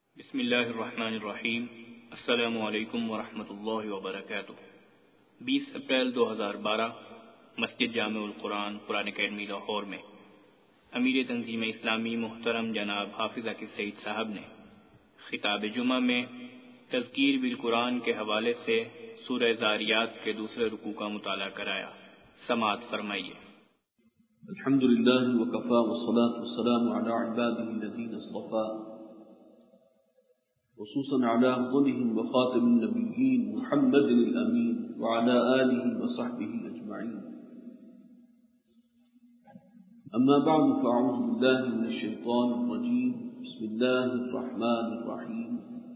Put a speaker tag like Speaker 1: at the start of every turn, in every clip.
Speaker 1: بسم اللہ الرحمن الرحیم۔ السلام علیکم ورحمۃ اللہ وبرکاتہ۔ 20 اپریل 2012 مسجد جامع القرآن قرآن اکیڈمی لاہور میں امیر تنظیم اسلامی محترم جناب حافظ عاقب سعید صاحب نے خطاب جمعہ میں تذکیر بالقرآن کے حوالے سے سورہ ذاریات کے دوسرے رکوع کا مطالعہ کرایا۔ سماعت فرمائیے۔
Speaker 2: الحمد للہ وکفى والصلاة والسلام على عباده الذين اصطفى خصوصا على أفضلهم وخاتم النبيين محمد الأمين وعلى آله وصحبه أجمعين. أما بعد فأعوذ بالله من الشيطان الرجيم. بسم الله الرحمن الرحيم.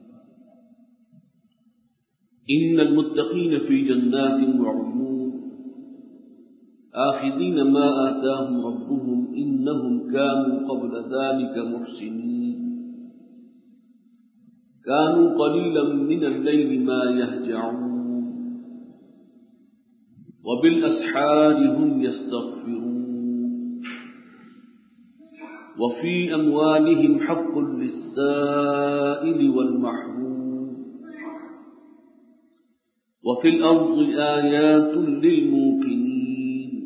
Speaker 2: إن المتقين في جنات وعيون آخذين ما آتاهم ربهم إنهم كانوا قبل ذلك محسنين كانوا قليلا من الليل ما يهجعون وبالأسحار هم يستغفرون وفي أموالهم حق للسائل والمحروم وفي الأرض آيات للموقنين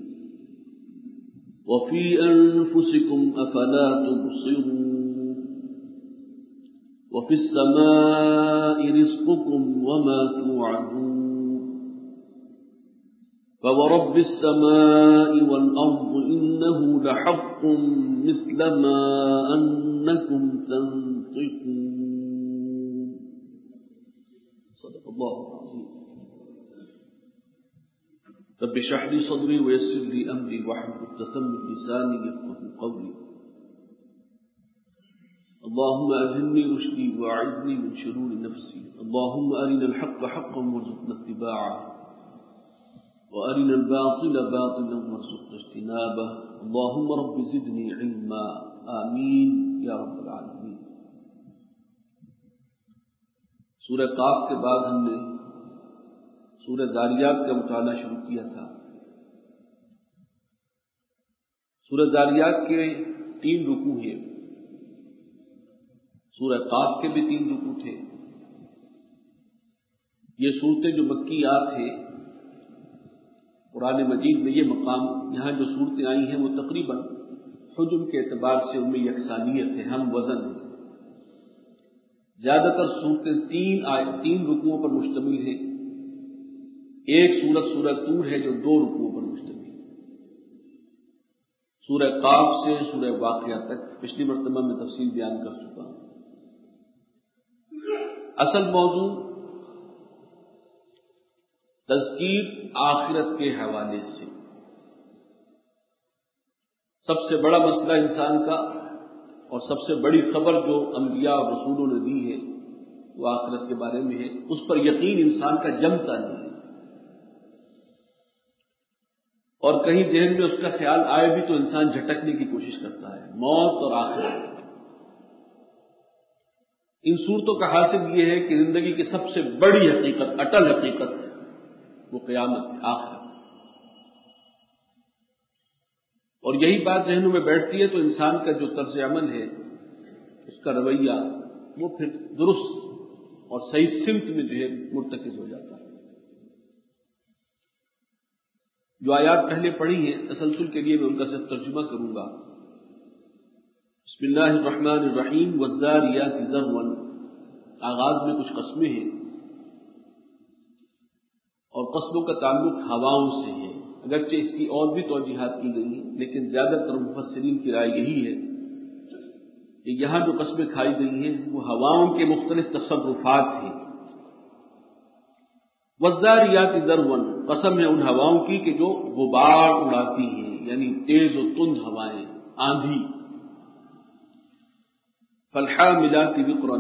Speaker 2: وفي أنفسكم أفلا تبصرون وفي السماء رزقكم وما توعدون فورب السماء والأرض إنه لحق مثل ما أنكم تنطقون. صدق الله العظيم. رب اشرح لي صدري ويسر لي أمري واحلل عقدة من لساني يفقهوا قولي. اللهم ألهمني رشدي وأعذني من شرور نفسي. اللهم أرنا الحق حقا وارزقنا اتباعه وأرنا الباطل باطلا وارزقنا اجتنابه. اللهم رب زدني علما. آمين يا رب العالمين. سورہ قاف کے بعد ہم نے سورہ ذاریات کا مطالعہ شروع کیا تھا۔ سورہ ذاریات کے 3 رکوع ہیں۔ سورہ قاف کے بھی 3 رکوع تھے۔ یہ صورتیں جو مکیات ہیں، قرآن مجید میں یہ مقام، یہاں جو صورتیں آئی ہیں وہ تقریباً حجم کے اعتبار سے ان میں یکسانیت ہے، ہم وزن ہے۔ زیادہ تر صورتیں 3 رکوعوں پر مشتمل ہیں۔ ایک سورہ طور ہے جو 2 رکوعوں پر مشتمل ہے۔ سورہ قاف سے سورہ واقعہ تک پچھلی مرتبہ میں تفصیل بیان کر چکا ہوں۔ اصل موضوع تذکیر آخرت کے حوالے سے۔ سب سے بڑا مسئلہ انسان کا اور سب سے بڑی خبر جو انبیاء اور رسولوں نے دی ہے وہ آخرت کے بارے میں ہے، اس پر یقین انسان کا جمتا نہیں ہے، اور کہیں ذہن میں اس کا خیال آئے بھی تو انسان جھٹکنے کی کوشش کرتا ہے۔ موت اور آخرت، ان صورتوں کا حاصل یہ ہے کہ زندگی کی سب سے بڑی حقیقت، اٹل حقیقت، وہ قیامت ہے، آخرت۔ اور یہی بات ذہنوں میں بیٹھتی ہے تو انسان کا جو طرز عمل ہے، اس کا رویہ، وہ پھر درست اور صحیح سمت میں جو ہے مرتکز ہو جاتا ہے۔ جو آیات پہلے پڑھی ہیں تسلسل کے لیے میں ان کا صرف ترجمہ کروں گا۔ بسم اللہ الرحمن الرحیم والذاریات ذروا۔ آغاز میں کچھ قسمیں ہیں، اور قسموں کا تعلق ہواؤں سے ہے، اگرچہ اس کی اور بھی توجیحات کی گئی ہیں، لیکن زیادہ تر مفسرین کی رائے یہی ہے کہ یہاں جو قسمیں کھائی گئی ہیں وہ ہواؤں کے مختلف تصرفات ہیں۔ والذاریات ذروا، قسم ہے ان ہواؤں کی کہ جو غبار اڑاتی ہیں، یعنی تیز و تند ہوائیں، آندھی۔ فالحاملات وقرا،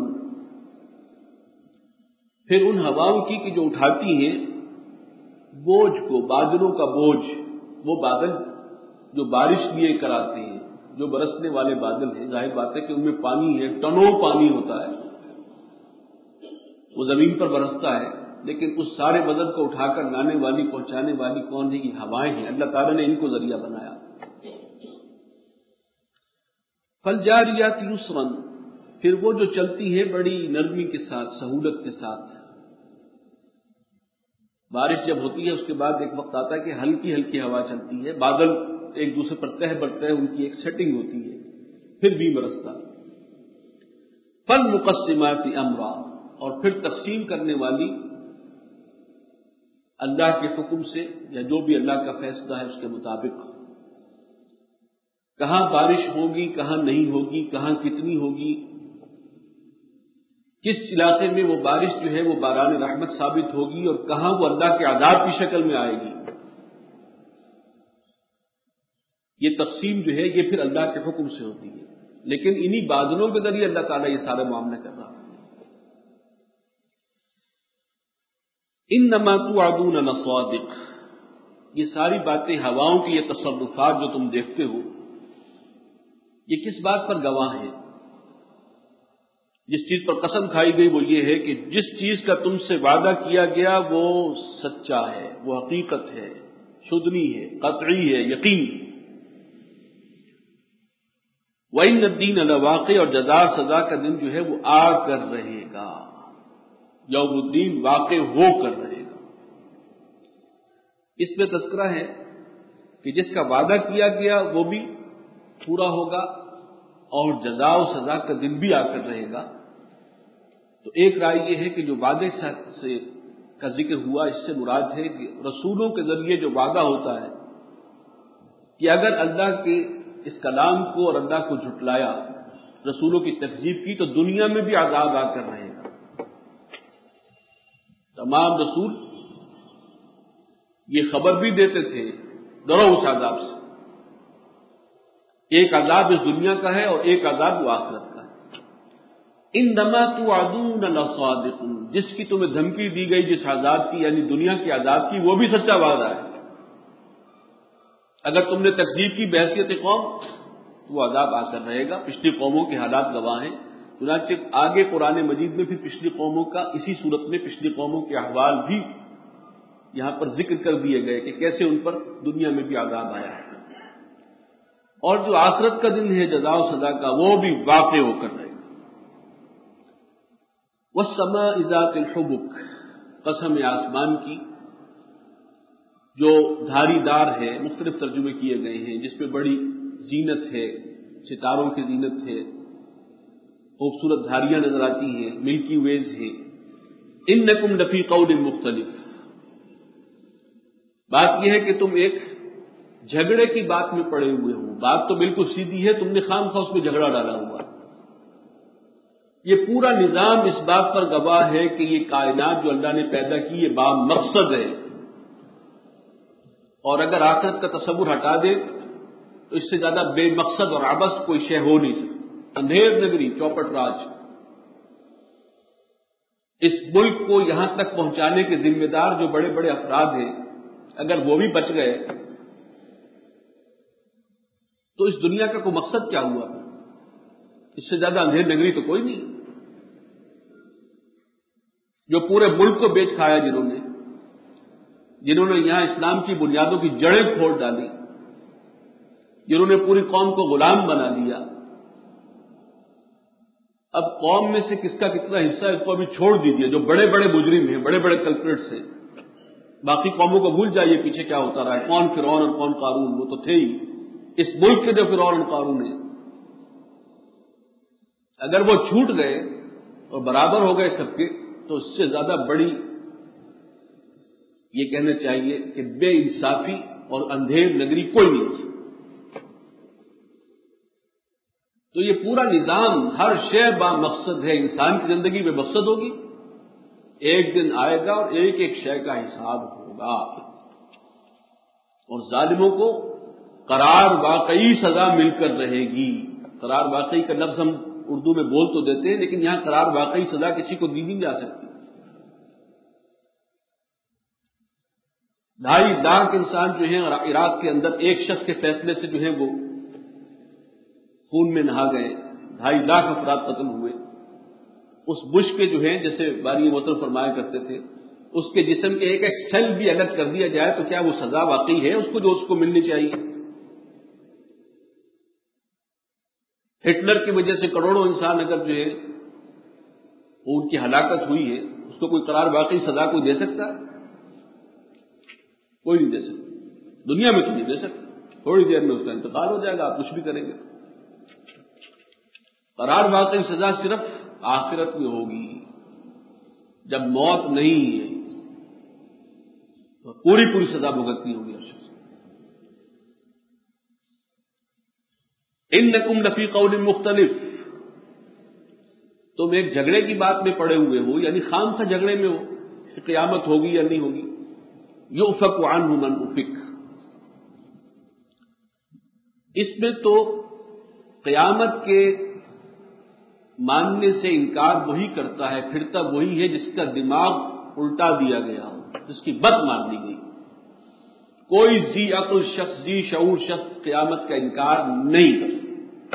Speaker 2: پھر ان ہواؤں کی کہ جو اٹھاتی ہیں بوجھ کو، بادلوں کا بوجھ، وہ بادل جو بارش لیے کراتے ہیں، جو برسنے والے بادل ہیں، ظاہر بات ہے کہ ان میں پانی ہے، ٹنوں پانی ہوتا ہے، وہ زمین پر برستا ہے، لیکن اس سارے وزن کو اٹھا کر لانے والی، پہنچانے والی کون ہے؟ یہ ہوائیں ہیں۔ اللہ تعالیٰ نے ان کو ذریعہ بنایا۔ فالجاریات یسرا، پھر وہ جو چلتی ہے بڑی نرمی کے ساتھ، سہولت کے ساتھ. بارش جب ہوتی ہے اس کے بعد ایک وقت آتا ہے کہ ہلکی ہلکی ہوا چلتی ہے، بادل ایک دوسرے پر تہ بر تہ ان کی ایک سیٹنگ ہوتی ہے، پھر بھی برستا. فالمقسمات امرا، اور پھر تقسیم کرنے والی اللہ کے حکم سے یا جو بھی اللہ کا فیصلہ ہے اس کے مطابق. کہاں بارش ہوگی، کہاں نہیں ہوگی، کہاں کتنی ہوگی، کس علاقے میں وہ بارش جو ہے وہ باران رحمت ثابت ہوگی اور کہاں وہ اللہ کے عذاب کی شکل میں آئے گی. یہ تقسیم جو ہے یہ پھر اللہ کے حکم سے ہوتی ہے، لیکن انہی بادلوں کے ذریعے اللہ تعالیٰ یہ سارے معاملے کر رہا ہے. انما توعدون لصادق، یہ ساری باتیں، ہواؤں کی یہ تصرفات جو تم دیکھتے ہو، یہ کس بات پر گواہ ہیں؟ جس چیز پر قسم کھائی گئی وہ یہ ہے کہ جس چیز کا تم سے وعدہ کیا گیا وہ سچا ہے، وہ حقیقت ہے، شدنی ہے، قطعی ہے، یقین. وَإِنَّ الدِّينَ لَوَاقِعٌ، اور جزا سزا کا دن جو ہے وہ آ کر رہے گا، یوم الدین واقع ہو کر رہے گا. اس میں تذکرہ ہے کہ جس کا وعدہ کیا گیا وہ بھی پورا ہوگا اور جزا و سزا کا دن بھی آ کر رہے گا. تو ایک رائے یہ ہے کہ جو وعدے سے کا ذکر ہوا اس سے مراد ہے کہ رسولوں کے ذریعے جو وعدہ ہوتا ہے کہ اگر اللہ کے اس کلام کو اور اللہ کو جھٹلایا، رسولوں کی تکذیب کی، تو دنیا میں بھی عذاب آ کر رہے گا. تمام رسول یہ خبر بھی دیتے تھے ڈرو اس عذاب سے. ایک عذاب اس دنیا کا ہے اور ایک عذاب وہ آخرت کا ہے. انما توعدون لصادق، جس کی تمہیں دھمکی دی گئی جس عذاب کی یعنی دنیا کے عذاب کی، وہ بھی سچا وعدہ ہے. اگر تم نے تکذیب کی بحیثیت قوم وہ عذاب آ کر رہے گا. پچھلی قوموں کے حالات گواہ ہیں. چنانچہ آگے قرآن مجید میں پھر پچھلی قوموں کا، اسی صورت میں پچھلی قوموں کے احوال بھی یہاں پر ذکر کر دیے گئے کہ کیسے ان پر دنیا میں بھی عذاب آیا ہے. اور جو آخرت کا دن ہے جزا و سزا کا، وہ بھی واقع ہو کر رہے گا. والسماء ذات الحبک، قسم آسمان کی جو دھاری دار ہے. مختلف ترجمے کیے گئے ہیں، جس پہ بڑی زینت ہے، ستاروں کی زینت ہے، خوبصورت دھاریاں نظر آتی ہیں، ملکی ویز ہے. انکم لفی قول مختلف، بات یہ ہے کہ تم ایک جھگڑے کی بات میں پڑے ہوئے ہو. بات تو بالکل سیدھی ہے، تم نے خواہ اس میں جھگڑا ڈالا ہوا. یہ پورا نظام اس بات پر گواہ ہے کہ یہ کائنات جو اللہ نے پیدا کی یہ با مقصد ہے، اور اگر آخرت کا تصور ہٹا دے تو اس سے زیادہ بے مقصد اور عبث کوئی شے ہو نہیں سکتی. اندھیر نگری، چوپٹ راج، اس ملک کو یہاں تک پہنچانے کے ذمہ دار جو بڑے بڑے افراد ہیں، اگر وہ بھی بچ گئے تو اس دنیا کا کوئی مقصد کیا ہوا؟ اس سے زیادہ اندھیر نگری تو کوئی نہیں. جو پورے ملک کو بیچ کھایا جنہوں نے یہاں اسلام کی بنیادوں کی جڑیں کھول ڈالی، جنہوں نے پوری قوم کو غلام بنا دیا. اب قوم میں سے کس کا کتنا حصہ اس کو ابھی چھوڑ دیجیے. جو بڑے بڑے مجرم ہیں، بڑے بڑے کلپریٹس ہیں، باقی قوموں کو بھول جائیے پیچھے کیا ہوتا رہا ہے. کون فرعون اور کون قارون، وہ تو تھے ہی. اس ملک کے جو فرعون اور قارون ہیں، اگر وہ چھوٹ گئے اور برابر ہو گئے سب کے، تو اس سے زیادہ بڑی یہ کہنا چاہیے کہ بے انصافی اور اندھیر نگری کوئی نہیں ہو سکتی. تو یہ پورا نظام، ہر شے با مقصد ہے. انسان کی زندگی بے مقصد ہوگی، ایک دن آئے گا اور ایک ایک شے کا حساب ہوگا. اور ظالموں کو قرار واقعی سزا مل کر رہے گی. قرار واقعی کا لفظ ہم اردو میں بول تو دیتے ہیں، لیکن یہاں قرار واقعی سزا کسی کو دی نہیں جا سکتی. 2.5 لاکھ انسان جو ہیں عراق کے اندر ایک شخص کے فیصلے سے جو ہیں وہ خون میں نہا گئے. 2.5 لاکھ افراد قتل ہوئے. اس بش کے جو ہیں، جیسے باری محترم فرمایا کرتے تھے، اس کے جسم کے ایک ایک سیل بھی الگ کر دیا جائے تو کیا وہ سزا واقعی ہے اس کو جو اس کو ملنی چاہیے؟ ہٹلر کی وجہ سے کروڑوں انسان اگر جو ہے ان کی ہلاکت ہوئی ہے، اس کو کوئی قرار باقی سزا کوئی دے سکتا ہے؟ کوئی نہیں دے سکتا، دنیا میں تو نہیں دے سکتا، تھوڑی دیر میں اس کا انتقال ہو جائے گا، آپ کچھ بھی کریں گے۔ قرار باقی سزا صرف آخرت میں ہوگی، جب موت نہیں ہے تو پوری پوری سزا بھگتنی ہوگی ہر شخص۔ انکم لفی قول مختلف، تم ایک جھگڑے کی بات میں پڑے ہوئے ہو، یعنی خام خواہ جھگڑے میں ہو کہ قیامت ہوگی یا نہیں ہوگی۔ یؤفک عنہ من افک، اس میں تو قیامت کے ماننے سے انکار وہی کرتا ہے، پھرتا وہی ہے جس کا دماغ الٹا دیا گیا ہو، جس کی بت مار دی گئی۔ کوئی ذی عقل شخص، ذی شعور شخص قیامت کا انکار نہیں کر سکتا۔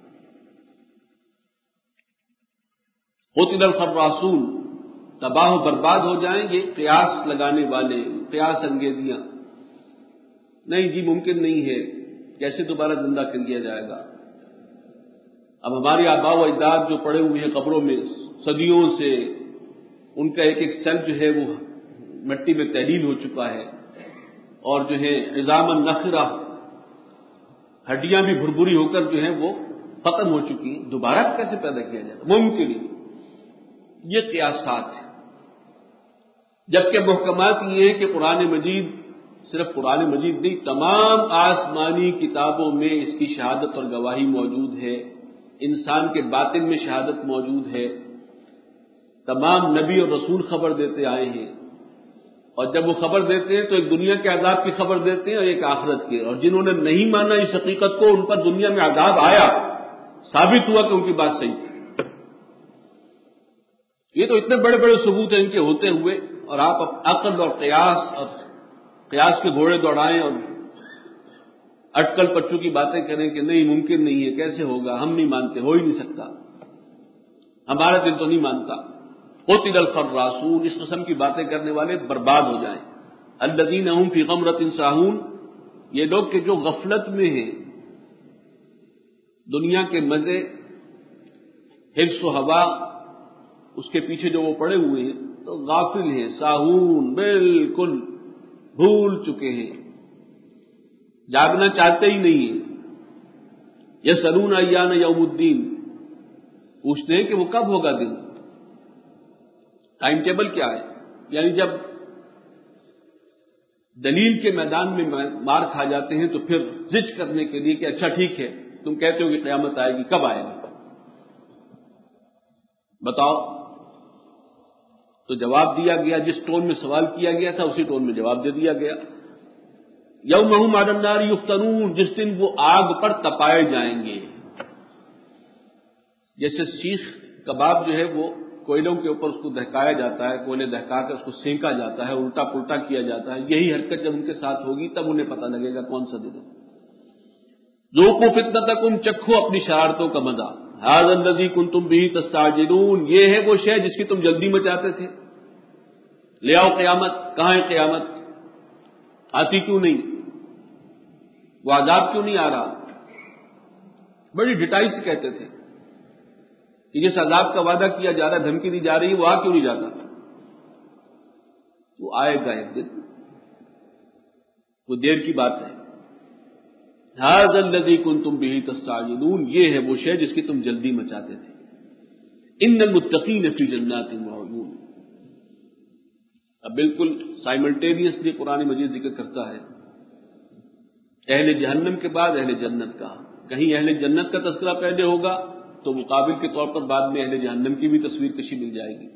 Speaker 2: قتل الخراصون، تباہ و برباد ہو جائیں گے قیاس لگانے والے، قیاس انگیزیاں، نہیں جی ممکن نہیں ہے، کیسے دوبارہ زندہ کر دیا جائے گا؟ اب ہمارے آباء و اجداد جو پڑے ہوئے ہیں قبروں میں صدیوں سے، ان کا ایک ایک سیل جو ہے وہ مٹی میں تحلیل ہو چکا ہے، اور جو ہے عظاما نخرہ، ہڈیاں بھی بھربھری ہو کر جو ہے وہ ختم ہو چکی ہیں، دوبارہ کیسے پیدا کیا جائے گا؟ ممکن نہیں۔ یہ قیاسات ہیں، جبکہ محکمات یہ ہے کہ قرآن مجید، صرف قرآن مجید نہیں، تمام آسمانی کتابوں میں اس کی شہادت اور گواہی موجود ہے، انسان کے باطن میں شہادت موجود ہے، تمام نبی اور رسول خبر دیتے آئے ہیں، اور جب وہ خبر دیتے ہیں تو ایک دنیا کے عذاب کی خبر دیتے ہیں اور ایک آخرت کی، اور جنہوں نے نہیں مانا اس حقیقت کو، ان پر دنیا میں عذاب آیا، ثابت ہوا کہ ان کی بات صحیح تھی۔ یہ تو اتنے بڑے بڑے ثبوت ہیں ان کے ہوتے ہوئے، اور آپ عقل اور قیاس کے گھوڑے دوڑائیں اور اٹکل پچو کی باتیں کریں کہ نہیں ممکن نہیں ہے، کیسے ہوگا، ہم نہیں مانتے، ہو ہی نہیں سکتا، ہمارا دل تو نہیں مانتا۔ قتل الخراصون، اس قسم کی باتیں کرنے والے برباد ہو جائیں۔ الذین هم فی غمرۃ ساہون، یہ لوگ کہ جو غفلت میں ہیں، دنیا کے مزے، حرص و ہوا، اس کے پیچھے جو وہ پڑے ہوئے ہیں تو غافل ہیں، ساہون، بالکل بھول چکے ہیں، جاگنا چاہتے ہی نہیں ہیں۔ یسألون ایان یوم الدین، پوچھتے ہیں کہ وہ کب ہوگا دن، ٹائم ٹیبل کیا ہے؟ یعنی جب دلیل کے میدان میں مار کھا جاتے ہیں تو پھر زج کرنے کے لیے کہ اچھا ٹھیک ہے تم کہتے ہو کہ قیامت آئے گی، کب آئے گی بتاؤ؟ تو جواب دیا گیا، جس ٹون میں سوال کیا گیا تھا اسی ٹون میں جواب دے دیا گیا۔ یوم هم علی النار یفتنون، جس دن وہ آگ پر تپائے جائیں گے، جیسے سیخ کباب جو ہے وہ کوئلوں کے اوپر اس کو دہکایا جاتا ہے، کوئلے دہکا کر اس کو سینکا جاتا ہے، الٹا پلٹا کیا جاتا ہے، یہی حرکت جب ان کے ساتھ ہوگی تب انہیں پتہ لگے گا کون سا دن ہے۔ ذوقوا فتنتکم، چکھو اپنی شرارتوں کا مزہ، ھذا الذی کنتم بہ تستعجلون، یہ ہے وہ شے جس کی تم جلدی مچاتے تھے۔ لے آؤ قیامت، کہاں ہے قیامت؟ آتی کیوں نہیں؟ وہ عذاب کیوں نہیں آ رہا؟ بڑی ڈٹائی سے کہتے تھے کہ جس عذاب کا وعدہ کیا جا رہا ہے، دھمکی دی جا رہی ہے، وہ آ کیوں نہیں جاتا؟ وہ آئے گا ایک دن، وہ دیر کی بات ہے۔ ھذا الذی کنتم بہ تستعجلون، یہ ہے وہ شے جس کی تم جلدی مچاتے تھے۔ ان المتقین فی جنات وعیون، اب بالکل سائملٹینیسلی قرآن مجید ذکر کرتا ہے اہل جہنم کے بعد اہل جنت کا، کہیں اہل جنت کا تذکرہ پہلے ہوگا تو مقابل کے طور پر بعد میں اہل جہنم کی بھی تصویر کشی مل جائے گی۔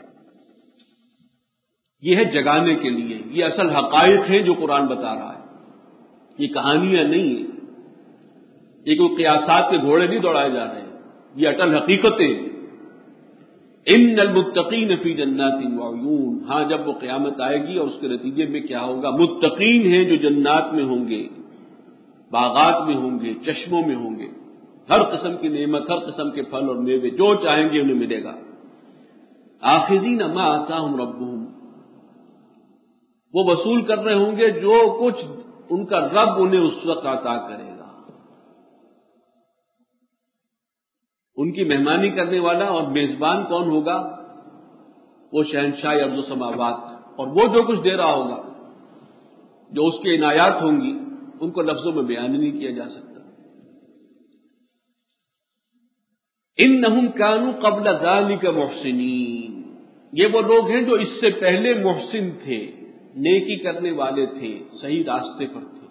Speaker 2: یہ ہے جگانے کے لیے، یہ اصل حقائق ہیں جو قرآن بتا رہا ہے، یہ کہانیاں نہیں ہیں، یہ کوئی قیاسات کے گھوڑے نہیں دوڑائے جا رہے ہیں، یہ اٹل حقیقتیں۔ ان المتقین فی جنات وعیون، ہاں جب وہ قیامت آئے گی اور اس کے نتیجے میں کیا ہوگا، متقین ہیں جو جنات میں ہوں گے، باغات میں ہوں گے، چشموں میں ہوں گے، ہر قسم کی نعمت، ہر قسم کے پھل اور میوے جو چاہیں گے انہیں ملے گا۔ آخذین ما آتاہم ربہم، وہ وصول کر رہے ہوں گے جو کچھ ان کا رب انہیں اس وقت عطا کرے گا۔ ان کی مہمانی کرنے والا اور میزبان کون ہوگا؟ وہ شہنشاہ ارض و سماوات، اور وہ جو کچھ دے رہا ہوگا، جو اس کے عنایات ہوں گی، ان کو لفظوں میں بیان نہیں کیا جا سکتا۔ انہم کانوا قبل ذلک محسنین، یہ وہ لوگ ہیں جو اس سے پہلے محسن تھے، نیکی کرنے والے تھے، صحیح راستے پر تھے۔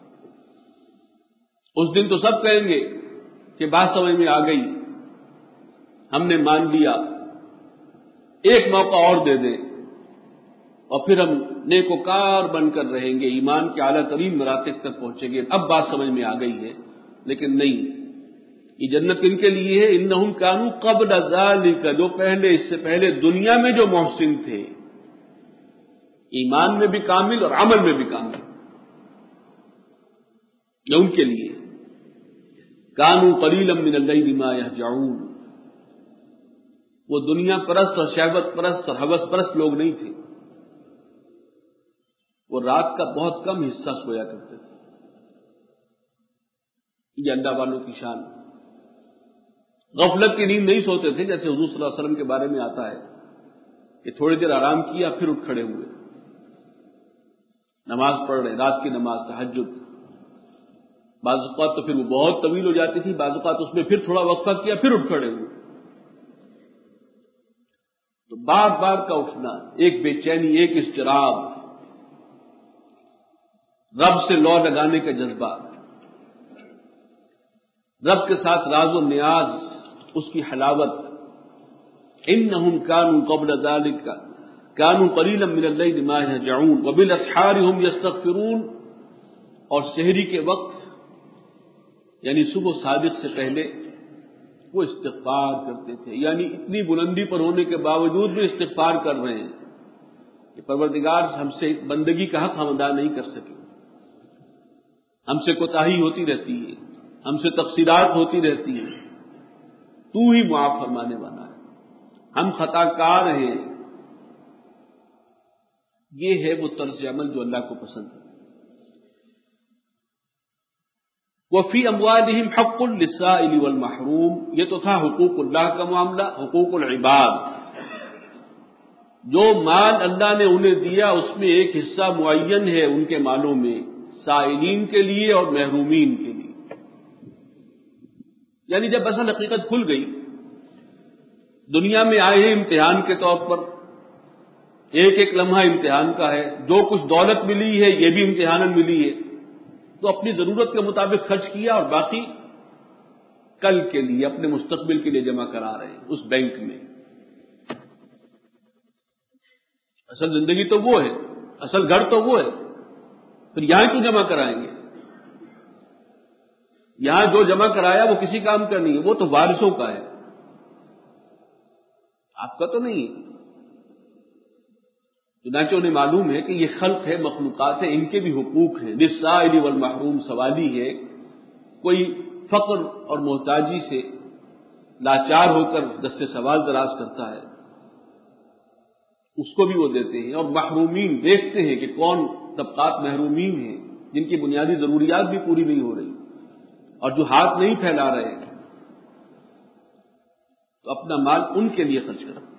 Speaker 2: اس دن تو سب کہیں گے کہ بات سمجھ میں آ گئی، ہم نے مان لیا، ایک موقع اور دے دیں اور پھر ہم نیکوکار بن کر رہیں گے، ایمان کے اعلیٰ ترین مراتب تک پہنچیں گے، اب بات سمجھ میں آ گئی ہے۔ لیکن نہیں، یہ جنت ان کے لیے ہے، انہم کانوا قبل ذالک، جو پہلے، اس سے پہلے دنیا میں جو محسن تھے، ایمان میں بھی کامل اور عمل میں بھی کامل، یہ ان کے لیے۔ کانوا قلیلا من اللیل ما یہجعون، وہ دنیا پرست اور شہوت پرست اور ہوس پرست لوگ نہیں تھے، وہ رات کا بہت کم حصہ سویا کرتے تھے۔ یہ اللہ والوں کی شان، غفلت کی نیند نہیں سوتے تھے، جیسے حضور صلی اللہ علیہ وسلم کے بارے میں آتا ہے کہ تھوڑی دیر آرام کیا پھر اٹھ کھڑے ہوئے، نماز پڑھ رہے، رات کی نماز، تہجد، بعض اوقات تو پھر وہ بہت طویل ہو جاتی تھی، بعض اوقات اس میں پھر تھوڑا وقفہ کیا پھر اٹھ کھڑے ہوئے۔ تو بار بار کا اٹھنا، ایک بے چینی، ایک اضطراب، رب سے لو لگانے کا جذبہ، رب کے ساتھ راز و نیاز، اس کی حلاوت۔ انہم کانوا قبل ذلک کانوا قلیلا من اللیل ما یہجعون وبالاسحار هم یستغفرون، اور سحری کے وقت یعنی صبح صادق سے پہلے وہ استغفار کرتے تھے، یعنی اتنی بلندی پر ہونے کے باوجود بھی استغفار کر رہے ہیں کہ پروردگار ہم سے بندگی کا حق ہم ادا نہیں کر سکے، ہم سے کوتاہی ہوتی رہتی ہے، ہم سے تقصیرات ہوتی رہتی ہیں، تو ہی معاف فرمانے والا ہے، ہم خطا کار ہیں۔ یہ ہے وہ طرز عمل جو اللہ کو پسند ہے۔ وفی اموالہم حق للسائل والمحروم، یہ تو تھا حقوق اللہ کا معاملہ، حقوق العباد۔ جو مال اللہ نے انہیں دیا اس میں ایک حصہ معین ہے ان کے مالوں میں، سائلین کے لیے اور محرومین کے لیے۔ یعنی جب اصل حقیقت کھل گئی، دنیا میں آئے ہیں امتحان کے طور پر، ایک ایک لمحہ امتحان کا ہے، جو کچھ دولت ملی ہے یہ بھی امتحان ملی ہے، تو اپنی ضرورت کے مطابق خرچ کیا اور باقی کل کے لیے، اپنے مستقبل کے لیے جمع کرا رہے ہیں اس بینک میں۔ اصل زندگی تو وہ ہے، اصل گھر تو وہ ہے، پھر یہاں کیوں جمع کرائیں گے؟ یہاں جو جمع کرایا وہ کسی کام کا نہیں ہے، وہ تو وارثوں کا ہے، آپ کا تو نہیں ہے۔ چنانچہ انہیں معلوم ہے کہ یہ خلق ہے، مخلوقات ہیں، ان کے بھی حقوق ہیں۔ للسائل والمحروم، سوالی ہے، کوئی فقر اور محتاجی سے لاچار ہو کر دست سوال دراز کرتا ہے، اس کو بھی وہ دیتے ہیں، اور محرومین دیکھتے ہیں کہ کون طبقات محرومین ہیں جن کی بنیادی ضروریات بھی پوری نہیں ہو رہی، اور جو ہاتھ نہیں پھیلا رہے، تو اپنا مال ان کے لیے خرچ کرو۔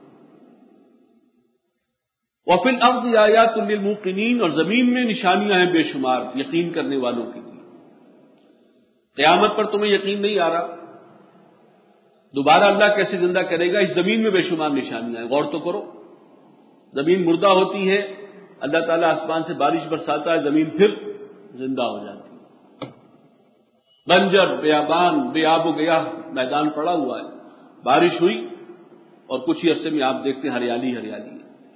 Speaker 2: وفی الارض آیات للموقنین، اور زمین میں نشانیاں ہیں بے شمار یقین کرنے والوں کے لیے۔ قیامت پر تمہیں یقین نہیں آ رہا، دوبارہ اللہ کیسے زندہ کرے گا؟ اس زمین میں بے شمار نشانیاں ہیں، غور تو کرو۔ زمین مردہ ہوتی ہے، اللہ تعالیٰ آسمان سے بارش برساتا ہے، زمین پھر زندہ ہو جاتی ہے۔ بنجر، بیابان، بے آب و گیا میدان پڑا ہوا ہے، بارش ہوئی اور کچھ ہی عرصے میں آپ دیکھتے ہیں ہریالی ہریالی ہے۔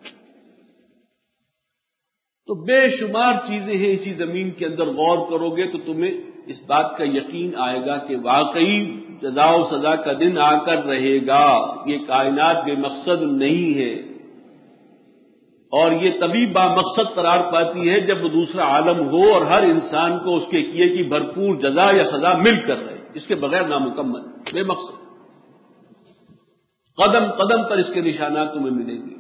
Speaker 2: تو بے شمار چیزیں ہیں اسی زمین کے اندر، غور کرو گے تو تمہیں اس بات کا یقین آئے گا کہ واقعی جزا و سزا کا دن آ کر رہے گا، یہ کائنات بے مقصد نہیں ہے، اور یہ تبھی با مقصد قرار پاتی ہے جب وہ دوسرا عالم ہو اور ہر انسان کو اس کے کیے کی بھرپور جزا یا سزا مل کر رہے، اس کے بغیر نامکمل، بے مقصد۔ قدم قدم پر اس کے نشانات تمہیں ملیں گے۔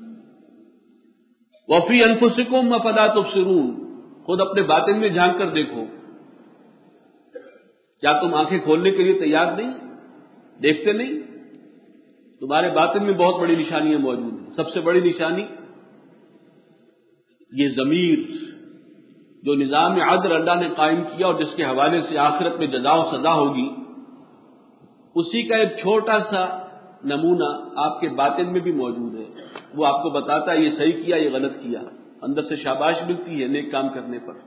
Speaker 2: وفی انفسکم افلا تبصرون، خود اپنے باطن میں جھانک کر دیکھو، کیا تم آنکھیں کھولنے کے لیے تیار نہیں؟ دیکھتے نہیں؟ تمہارے باطن میں بہت بڑی نشانیاں موجود ہیں. سب سے بڑی نشانی یہ ضمیر، جو نظام عدل اللہ نے قائم کیا اور جس کے حوالے سے آخرت میں جزا و سزا ہوگی، اسی کا ایک چھوٹا سا نمونہ آپ کے باطن میں بھی موجود ہے. وہ آپ کو بتاتا ہے یہ صحیح کیا، یہ غلط کیا. اندر سے شاباش ملتی ہے نیک کام کرنے پر،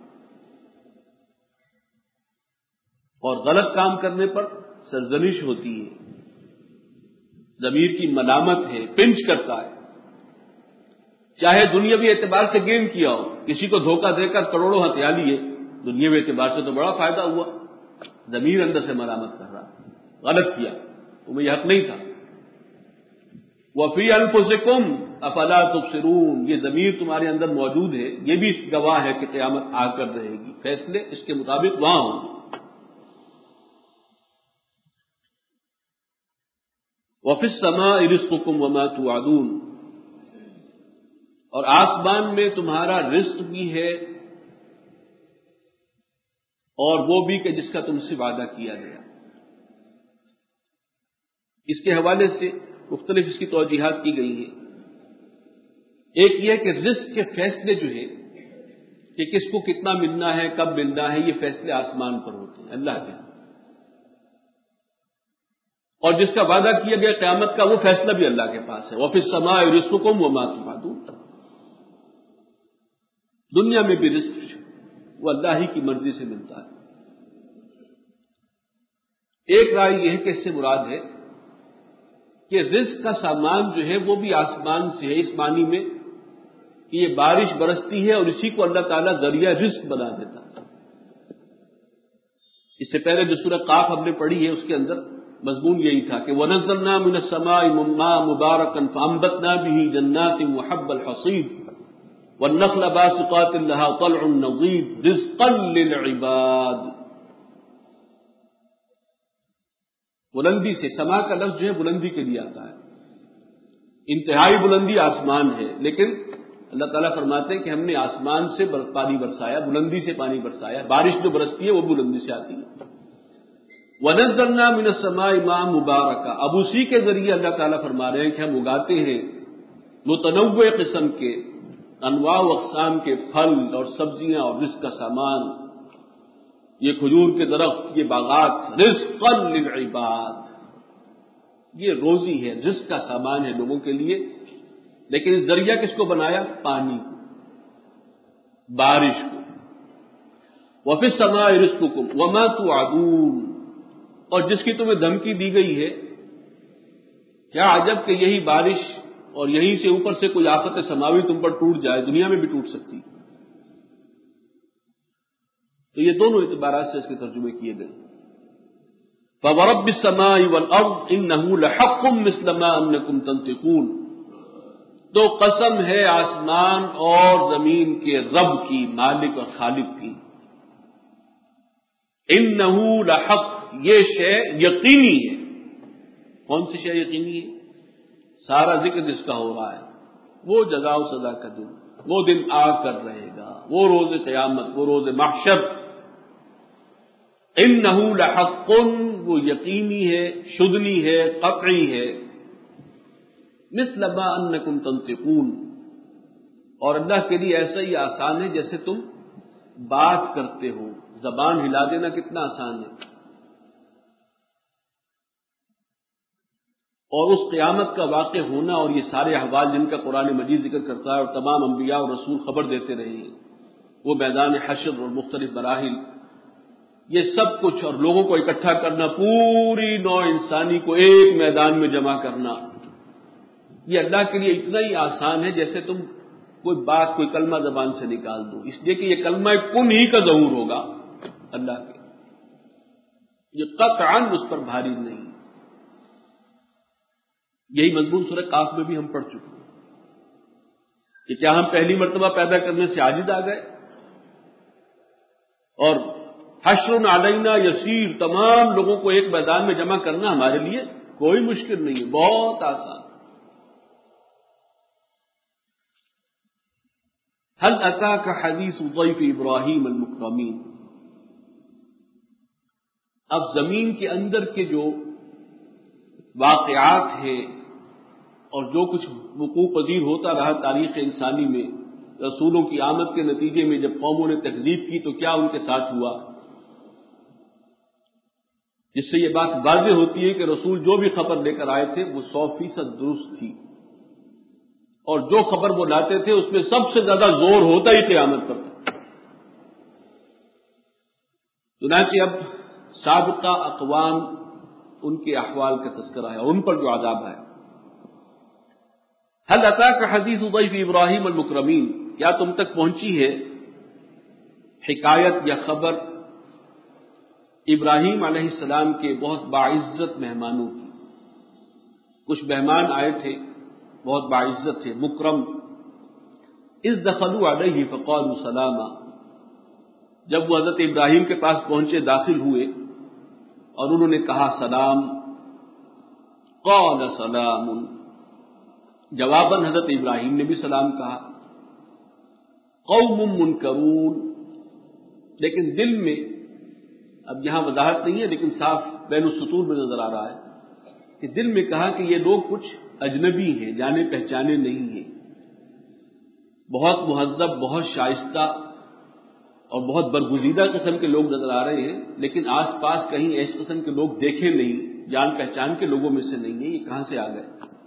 Speaker 2: اور غلط کام کرنے پر سرزنش ہوتی ہے، ضمیر کی ملامت ہے، پنچ کرتا ہے. چاہے دنیاوی اعتبار سے گین کیا ہو، کسی کو دھوکہ دے کر کروڑوں ہتھیا لیے، دنیاوی اعتبار سے تو بڑا فائدہ ہوا، ضمیر اندر سے ملامت کر رہا، غلط کیا، تمہیں یہ حق نہیں تھا. وَفِي أَنفُسِكُمْ أَفَلَا تُبْصِرُونَ، یہ ضمیر تمہارے اندر موجود ہے، یہ بھی گواہ ہے کہ قیامت آ کر رہے گی، فیصلے اس کے مطابق وہاں ہوں. وَفِي السَّمَاءِ رِزْقُكُمْ وَمَا تُوعَدُونَ، اور آسمان میں تمہارا رزق بھی ہے اور وہ بھی کہ جس کا تم سے وعدہ کیا گیا. اس کے حوالے سے مختلف اس کی توجیحات کی گئی ہیں. ایک یہ کہ رزق کے فیصلے جو ہے کہ کس کو کتنا ملنا ہے، کب ملنا ہے، یہ فیصلے آسمان پر ہوتے ہیں اللہ کے. اور جس کا وعدہ کیا گیا قیامت کا، وہ فیصلہ بھی اللہ کے پاس ہے. وَفِي السَّمَاءِ رِزْقُكُمْ وَمَا تُوعَدُونَ، دنیا میں بھی رزق وہ اللہ ہی کی مرضی سے ملتا ہے. ایک رائے یہ ہے کہ اس سے مراد ہے کہ رزق کا سامان جو ہے وہ بھی آسمان سے ہے، اس معنی میں کہ یہ بارش برستی ہے اور اسی کو اللہ تعالیٰ ذریعہ رزق بنا دیتا ہے. اس سے پہلے جو سورہ قاف ہم نے پڑھی ہے اس کے اندر مضمون یہی تھا کہ وَنَزَّلْنَا مِنَ السَّمَاءِ مَاءً مُبَارَكًا فَأَنبَتْنَا بِهِ جَنَّاتٍ وَحَبَّ الْحَصِيدِ وَالنَّخْلَ بَاسِقَاتٍ لَهَا طَلْعٌ نَضِيدٌ رِزْقًا لِلْعِبَادِ. بلندی سے، سما کا لفظ جو ہے بلندی کے لیے آتا ہے، انتہائی بلندی آسمان ہے، لیکن اللہ تعالیٰ فرماتے ہیں کہ ہم نے آسمان سے پانی برسایا، بلندی سے پانی برسایا. بارش جو برستی ہے وہ بلندی سے آتی ہے. وَنَزَّلْنَا مِنَ السَّمَاءِ مَاءً مُبَارَكًا، اب اسی کے ذریعے اللہ تعالیٰ فرما رہے ہیں کہ ہم اگاتے ہیں متنوع قسم کے، انواع و اقسام کے پھل اور سبزیاں اور رزق کا سامان، یہ کھجور کے درخت، یہ باغات، رزقا للعباد، یہ روزی ہے، رزق کا سامان ہے لوگوں کے لیے. لیکن اس ذریعہ کس کو بنایا؟ پانی کو، بارش کو. وَفِي السَّمَاءِ رِزْقُكُمْ وَمَا تُوعَدُونَ، اور جس کی تمہیں دھمکی دی گئی ہے، کیا عجب کہ یہی بارش اور یہیں سے اوپر سے کوئی آفت سماوی تم پر ٹوٹ جائے، دنیا میں بھی ٹوٹ سکتی. تو یہ دونوں اعتبارات سے اس کے ترجمے کیے گئے. فَوَرَبِّ السَّمَاءِ وَالْأَرْضِ إِنَّهُ لَحَقٌّ مِثْلَ مَا أَنَّكُمْ تَنطِقُونَ، تو قسم ہے آسمان اور زمین کے رب کی، مالک اور خالق کی. إِنَّهُ لَحَقٌّ، یہ شے یقینی ہے. کون سی شے یقینی ہے؟ سارا ذکر جس کا ہو رہا ہے، وہ جزا و سزا کا دن، وہ دن آ کر رہے گا، وہ روز قیامت، وہ روز محشر. إِنَّهُ لَحَقٌّ، وہ یقینی ہے، شدنی ہے، قطعی ہے. مِثْلَ مَا أَنَّكُمْ تَنطِقُونَ، اور اللہ کے لیے ایسا ہی آسان ہے جیسے تم بات کرتے ہو. زبان ہلا دینا کتنا آسان ہے. اور اس قیامت کا واقع ہونا اور یہ سارے احوال جن کا قرآن مجید ذکر کرتا ہے اور تمام انبیاء اور رسول خبر دیتے رہے ہیں، وہ میدان حشر اور مختلف مراحل، یہ سب کچھ، اور لوگوں کو اکٹھا کرنا، پوری نوع انسانی کو ایک میدان میں جمع کرنا، یہ اللہ کے لیے اتنا ہی آسان ہے جیسے تم کوئی بات، کوئی کلمہ زبان سے نکال دو. اس لیے کہ یہ کلمہ کن ہی کا ظہور ہوگا اللہ کے، یہ قطعاً اس پر بھاری نہیں. یہی مضمون سورہ قاف میں بھی ہم پڑھ چکے ہیں کہ کیا ہم پہلی مرتبہ پیدا کرنے سے عاجز آ گئے؟ اور حشر علینا یسیر، تمام لوگوں کو ایک میدان میں جمع کرنا ہمارے لیے کوئی مشکل نہیں ہے، بہت آسان. هل اتاک حدیث ضیف ابراہیم المکرمین، اب زمین کے اندر کے جو واقعات ہیں اور جو کچھ وقوع پذیر ہوتا رہا تاریخ انسانی میں، رسولوں کی آمد کے نتیجے میں جب قوموں نے تکذیب کی تو کیا ان کے ساتھ ہوا، جس سے یہ بات واضح ہوتی ہے کہ رسول جو بھی خبر لے کر آئے تھے وہ 100% درست تھی، اور جو خبر وہ لاتے تھے اس میں سب سے زیادہ زور ہوتا ہی قیامت پر تھا۔ چنانچہ اب سابقہ اقوام ان کے احوال کا تذکرہ ہے اور ان پر جو عذاب ہے۔ هل اتاك حدیث ضیف ابراہیم المکرمین، کیا تم تک پہنچی ہے حکایت یا خبر ابراہیم علیہ السلام کے بہت باعزت مہمانوں کی؟ کچھ مہمان آئے تھے بہت باعزت تھے، مکرم۔ اذ دخلوا علیہ فقالوا سلاما، جب وہ حضرت ابراہیم کے پاس پہنچے داخل ہوئے اور انہوں نے کہا سلام، قال سلام، جواباً حضرت ابراہیم نے بھی سلام کہا۔ قوم منکرون، لیکن دل میں، اب یہاں وضاحت نہیں ہے لیکن صاف بین السطور میں نظر آ رہا ہے کہ دل میں کہا کہ یہ لوگ کچھ اجنبی ہیں، جانے پہچانے نہیں ہیں، بہت مہذب، بہت شائستہ اور بہت برگزیدہ قسم کے لوگ نظر آ رہے ہیں، لیکن آس پاس کہیں ایس قسم کے لوگ دیکھے نہیں، جان پہچان کے لوگوں میں سے نہیں ہیں، یہ کہاں سے آ گئے؟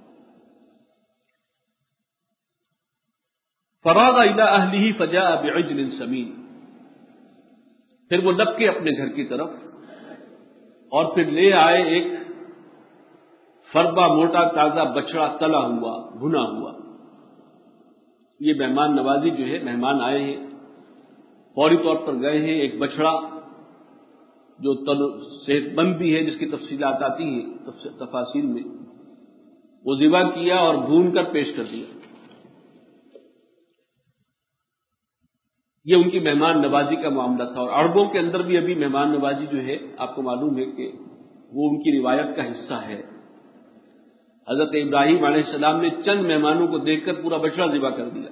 Speaker 2: فراغ الی اہلہ فجاء بعجل سمین، پھر وہ لپکے اپنے گھر کی طرف اور پھر لے آئے ایک فربا موٹا تازہ بچڑا تلا ہوا بھنا ہوا۔ یہ مہمان نوازی جو ہے، مہمان آئے ہیں فوری طور پر گئے ہیں، ایک بچڑا جو صحت مند بھی ہے، جس کی تفصیلات آتی ہیں تفاصیل میں، وہ ذبح کیا اور بھون کر پیش کر دیا۔ یہ ان کی مہمان نوازی کا معاملہ تھا، اور عربوں کے اندر بھی ابھی مہمان نوازی جو ہے آپ کو معلوم ہے کہ وہ ان کی روایت کا حصہ ہے۔ حضرت ابراہیم علیہ السلام نے چند مہمانوں کو دیکھ کر پورا بچڑا ذبح کر دیا،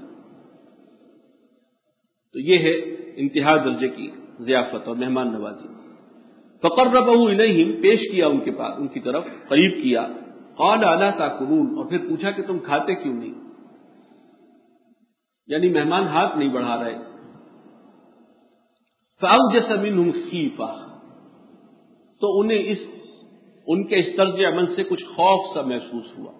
Speaker 2: تو یہ ہے انتہا درجے کی ضیافت اور مہمان نوازی۔ فقربہ الیہم، پیش کیا ان کے پاس، ان کی طرف قریب کیا۔ قال الا تاکلون، اور پھر پوچھا کہ تم کھاتے کیوں نہیں، یعنی مہمان ہاتھ نہیں بڑھا رہے۔ فأوجس منهم خیفہ، تو انہیں ان کے اس طرز عمل سے کچھ خوف سا محسوس ہوا۔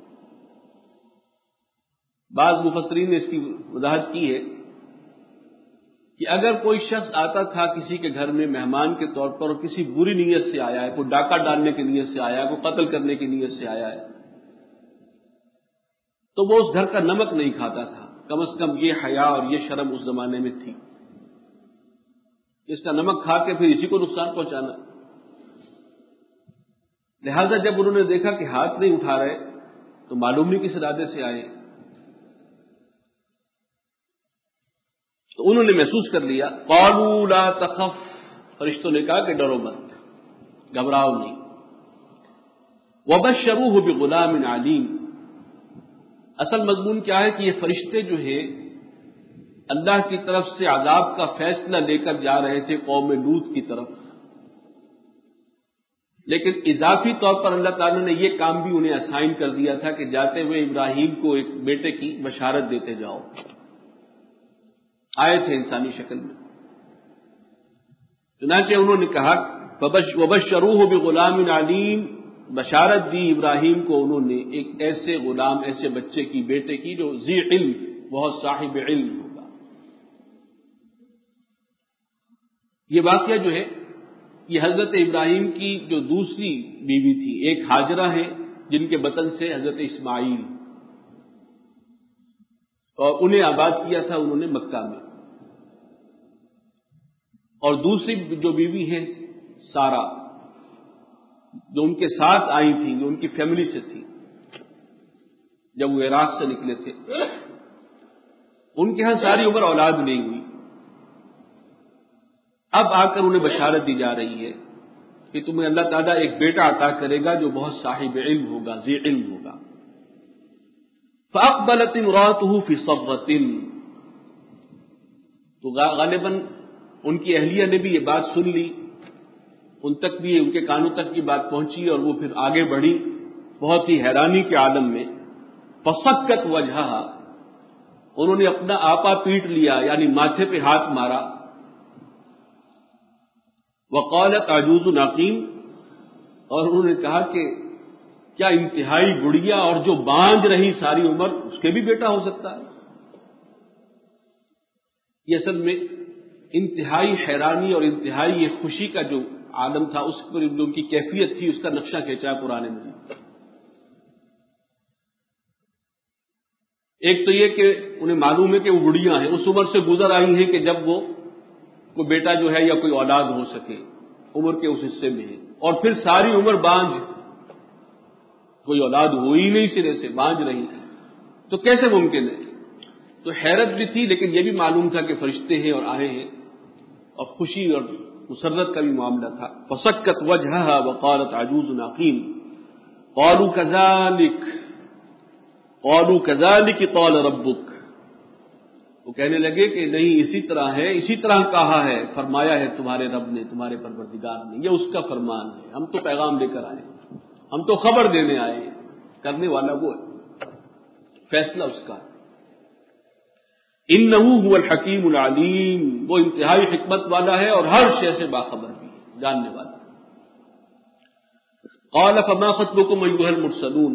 Speaker 2: بعض مفسرین نے اس کی وضاحت کی ہے کہ اگر کوئی شخص آتا تھا کسی کے گھر میں مہمان کے طور پر اور کسی بری نیت سے آیا ہے، کوئی ڈاکہ ڈالنے کی نیت سے آیا ہے، کوئی قتل کرنے کی نیت سے آیا ہے، تو وہ اس گھر کا نمک نہیں کھاتا تھا۔ کم از کم یہ حیا اور یہ شرم اس زمانے میں تھی، اس کا نمک کھا کے پھر اسی کو نقصان پہنچانا۔ لہذا جب انہوں نے دیکھا کہ ہاتھ نہیں اٹھا رہے تو معلوم نہیں کس ارادے سے آئے، تو انہوں نے محسوس کر لیا۔ قالوا لا تخف، فرشتوں نے کہا کہ ڈرو مت، گھبراؤ نہیں۔ وبشروه بغلام علیم، اصل مضمون کیا ہے کہ یہ فرشتے جو ہے اللہ کی طرف سے عذاب کا فیصلہ لے کر جا رہے تھے قوم لوط کی طرف، لیکن اضافی طور پر اللہ تعالیٰ نے یہ کام بھی انہیں اسائن کر دیا تھا کہ جاتے ہوئے ابراہیم کو ایک بیٹے کی بشارت دیتے جاؤ۔ آئے تھے انسانی شکل میں، چنانچہ انہوں نے کہا وبشروه بغلام علیم، بشارت دی ابراہیم کو انہوں نے ایک ایسے غلام، ایسے بچے کی، بیٹے کی جو ذی علم، بہت صاحب علم ہوگا۔ یہ واقعہ جو ہے یہ حضرت ابراہیم کی جو دوسری بیوی تھی، ایک ہاجرہ ہے جن کے بطن سے حضرت اسماعیل، اور انہیں آباد کیا تھا انہوں نے مکہ میں، اور دوسری جو بیوی ہے سارہ، جو ان کے ساتھ آئی تھی، جو ان کی فیملی سے تھی جب وہ عراق سے نکلے تھے، ان کے ہاں ساری عمر اولاد نہیں ہوئی۔ اب آ کر انہیں بشارت دی جا رہی ہے کہ تمہیں اللہ تعالیٰ ایک بیٹا عطا کرے گا جو بہت صاحب علم ہوگا، ذی علم ہوگا۔ فأقبلت امرأته في صبغة، تو غالباً ان کی اہلیہ نے بھی یہ بات سن لی، ان تک بھی، ان کے کانوں تک کی بات پہنچی، اور وہ پھر آگے بڑھی بہت ہی حیرانی کے عالم میں۔ فسکت وجہہا، انہوں نے اپنا آپا پیٹ لیا یعنی ماتھے پہ ہاتھ مارا. وقالت عجوز عقیم، اور انہوں نے کہا کہ کیا انتہائی بڑھیا اور جو بانجھ رہی ساری عمر اس کے بھی بیٹا ہو سکتا ہے؟ یہ اصل میں انتہائی حیرانی اور انتہائی یہ خوشی کا جو عالم تھا، اس پر جو ان کی کیفیت تھی، اس کا نقشہ کھینچا ہے قرآن مجید. ایک تو یہ کہ انہیں معلوم ہے کہ وہ بڑھیاں ہیں، اس عمر سے گزر آئی ہیں کہ جب وہ کوئی بیٹا جو ہے یا کوئی اولاد ہو سکے، عمر کے اس حصے میں ہے، اور پھر ساری عمر بانجھ، کوئی اولاد ہو ہی نہیں، سرے سے بانجھ رہی، تو کیسے ممکن ہے؟ تو حیرت بھی تھی، لیکن یہ بھی معلوم تھا کہ فرشتے ہیں اور آئے ہیں، اور خوشی اور مسرت کا بھی معاملہ تھا. فسکت وجہہا وقالت عجوز عقیم قالوا كذلك قال ربك، وہ کہنے لگے کہ نہیں، اسی طرح ہے، اسی طرح کہا ہے، فرمایا ہے تمہارے رب نے، تمہارے پروردگار نے، یہ اس کا فرمان ہے. ہم تو پیغام لے کر آئے، ہم تو خبر دینے آئے ہیں، کرنے والا وہ ہے، فیصلہ اس کا ہے. انہ هو الحکیم العلیم، وہ انتہائی حکمت والا ہے اور ہر شے سے باخبر بھی ہے، جاننے والا. قال فما خطبكم ایھا المرسلون،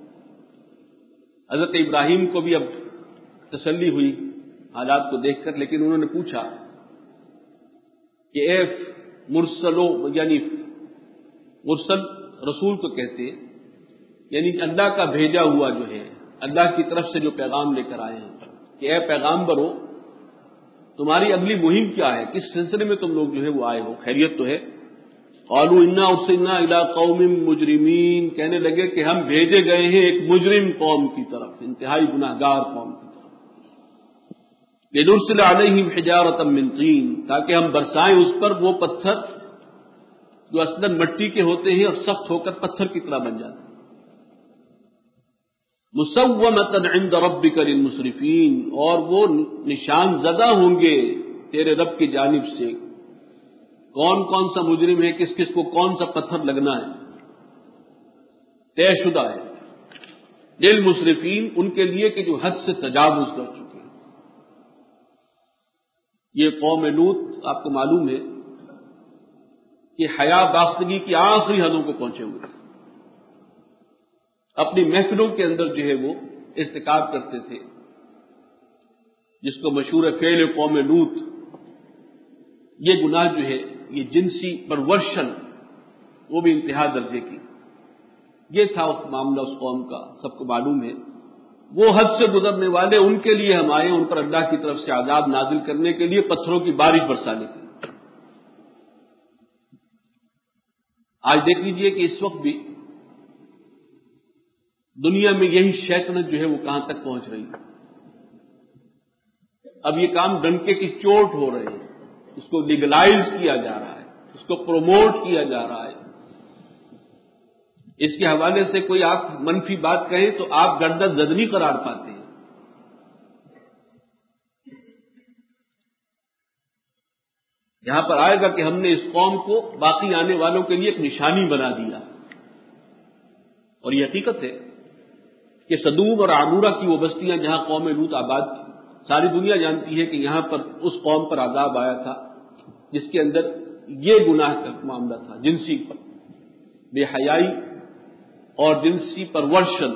Speaker 2: حضرت ابراہیم کو بھی اب تسلی ہوئی حالات کو دیکھ کر، لیکن انہوں نے پوچھا کہ اے مرسلو، یعنی مرسل رسول کو کہتے ہیں، یعنی اللہ کا بھیجا ہوا جو ہے، اللہ کی طرف سے جو پیغام لے کر آئے ہیں، کہ اے پیغامبرو تمہاری اگلی مہم کیا ہے، کس سلسلے میں تم لوگ جو ہے وہ آئے ہو، خیریت تو ہے؟ قالوا انا ارسلنا الى قوم مجرمین، کہنے لگے کہ ہم بھیجے گئے ہیں ایک مجرم قوم کی طرف، انتہائی گناہگار قوم کی طرف. لنرسل علیہم حجارۃ من طین، تاکہ ہم برسائیں اس پر وہ پتھر جو اصلاً مٹی کے ہوتے ہیں اور سخت ہو کر پتھر کی طرح بن جاتے ہیں. مسومۃ عند ربک للمسرفین، اور وہ نشان زدہ ہوں گے تیرے رب کی جانب سے، کون کون سا مجرم ہے، کس کس کو کون سا پتھر لگنا ہے، طے شدہ ہے. للمسرفین، ان کے لیے کہ جو حد سے تجاوز کر چکے ہیں. یہ قوم لوط آپ کو معلوم ہے کہ حیا باختگی کی آخری حدوں کو پہنچے ہوئے تھے، اپنی محفلوں کے اندر جو ہے وہ ارتکاب کرتے تھے، جس کو مشہور فعل قوم لوط. یہ گناہ جو ہے، یہ جنسی پرورشن، وہ بھی انتہا درجے کی، یہ تھا اس معاملہ اس قوم کا، سب کو معلوم ہے. وہ حد سے گزرنے والے، ان کے لیے ہم آئے، ان پر اللہ کی طرف سے عذاب نازل کرنے کے لیے، پتھروں کی بارش برسانے کے لیے. آج دیکھ لیجئے کہ اس وقت بھی دنیا میں یہی شیطنت جو ہے وہ کہاں تک پہنچ رہی ہے. اب یہ کام ڈنکے کی چوٹ ہو رہے ہیں، اس کو لیگلائز کیا جا رہا ہے، اس کو پروموٹ کیا جا رہا ہے. اس کے حوالے سے کوئی آپ منفی بات کہیں تو آپ گردن زدنی قرار پاتے ہیں. یہاں پر آئے گا کہ ہم نے اس قوم کو باقی آنے والوں کے لیے ایک نشانی بنا دیا. اور یہ حقیقت ہے کہ سدوم اور عمورہ کی وہ بستیاں جہاں قوم لوط آباد تھی، ساری دنیا جانتی ہے کہ یہاں پر اس قوم پر عذاب آیا تھا جس کے اندر یہ گناہ کا معاملہ تھا، جنسی بے حیائی اور جنسی پرورشن.